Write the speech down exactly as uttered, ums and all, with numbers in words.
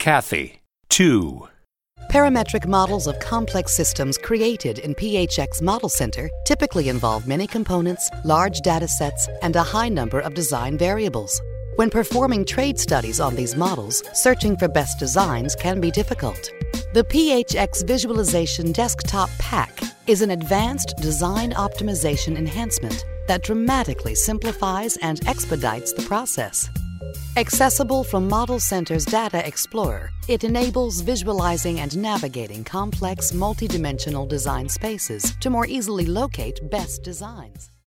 Kathy. two. Parametric models of complex systems created in P H X Model Center typically involve many components, large data sets, and a high number of design variables. When performing trade studies on these models, searching for best designs can be difficult. The P H X Visualization Desktop Pack is an advanced design optimization enhancement that dramatically simplifies and expedites the process. Accessible from Model Center's Data Explorer, it enables visualizing and navigating complex multidimensional design spaces to more easily locate best designs.